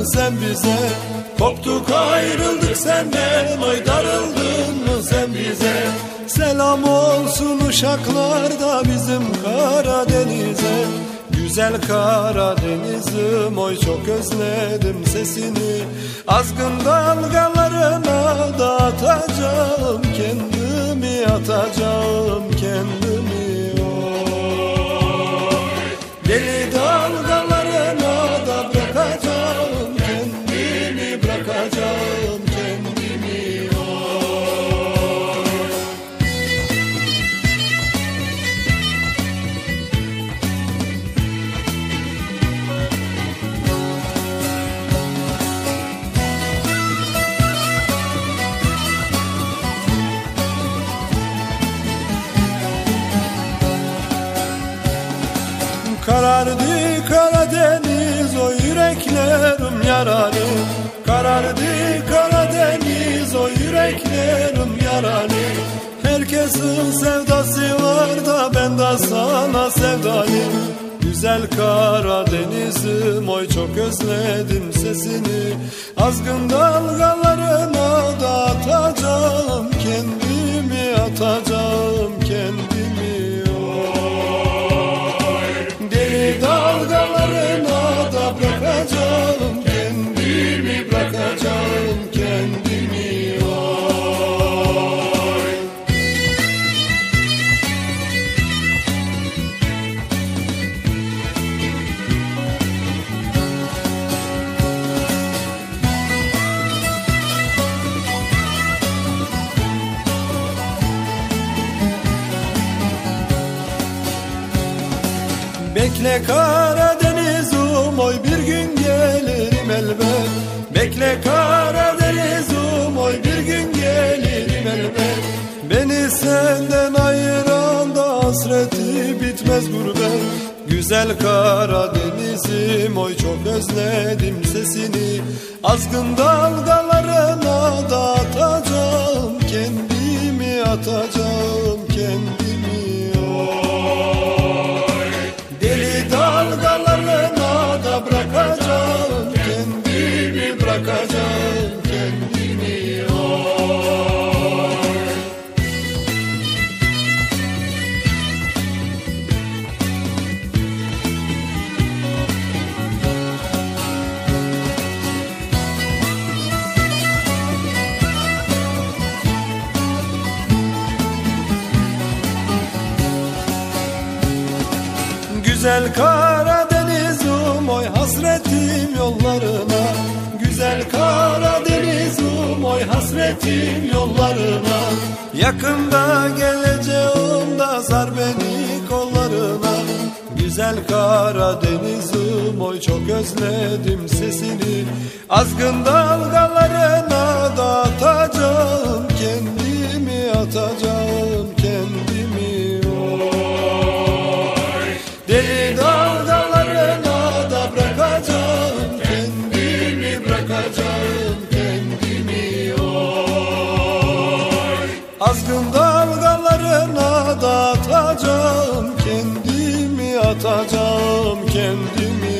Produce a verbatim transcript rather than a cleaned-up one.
sen bize? Koptuk ayrıldık senden, oy darıldın mı sen bize? Selam olsun uşaklarda bizim Karadeniz'e. Güzel Karadeniz'im, oy çok özledim sesini. Azgın dalgalarına da atacağım kendimi, atacağım kendimi. Oy. Deli dalgalarına da bırakacağım kendimi, bırakacağım kendimi. Oy. Karardı Karadeniz, o yüreklerim yaralı. Karardı Karadeniz, o yüreklerim yaralı. Herkesin sevdası var da ben de sana sevdalıyım. Güzel Karadeniz'im, oy çok özledim sesini. Azgın dalgalarına da atacağım kendimi, atacağım kendimi. Dalgalarına da bırakacağım kendimi, bırakacağım kendimi. Oy. Bekle Karadeniz'im, oy bir gün gelirim elbet. Bekle Karadeniz'im, oy bir gün gelirim elbet. Beni senden ayıran da hasreti bitmez gurbet. Güzel Karadeniz'im, oy çok özledim sesini. Azgın dalgalarına da atacağım kendimi, atacağım kendimi. Dalgalarına da bırakacağım kendimi, bırakacağım kendimi. Oy. Güzel Karadeniz'im, oy hasretim yollarına. Güzel Karadeniz'im, oy hasretim yollarına. Yakında geleceğim da sar beni kollarına. Güzel Karadeniz'im, oy çok özledim sesini. Azgın dalgalarına da atacağım kendimi, atacağım kendimi. Deli dalgalarına da bırakacağım kendimi, bırakacağım kendimi. Oy. Azgın dalgalarına da atacağım kendimi, atacağım kendimi.